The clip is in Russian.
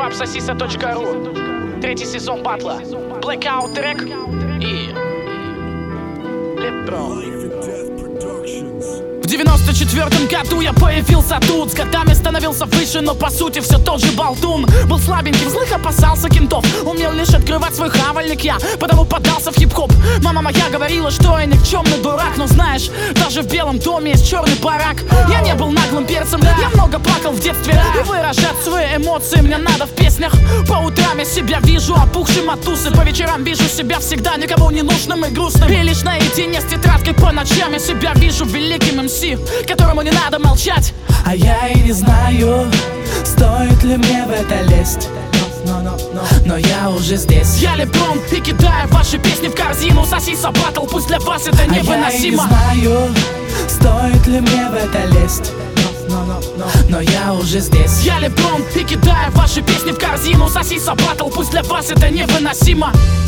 rapsasisa.ru. Третий сезон батла. Blackout трек и Леброн. В 94-м году я появился тут. С годами становился выше, но по сути все тот же болтун. Был слабенький, в злых опасался кентов. Умел лишь открывать свой хавальник я, потому подался в хип-хоп. Мама моя говорила, что я никчемный дурак. Но знаешь, даже в Белом доме есть черный барак. Я не был наглым перцем, я много плакал в детстве. И выражать свои эмоции мне надо в песнях. По утрам я себя вижу опухшим от тусы. По вечерам вижу себя всегда никому не нужным и грустным. И лишь наедине с тетрадкой по ночам я себя вижу великим МС, которому не надо молчать. А я и не знаю, стоит ли мне в это лезть, но я уже здесь. Я Леброн и кидаю ваши песни в корзину. Сосиса батл, пусть для вас это невыносимо. А я и не знаю, стоит ли мне в это лезть, но я уже здесь. Я Леброн и кидаю ваши песни в корзину. Сосиса батл, пусть для вас это невыносимо.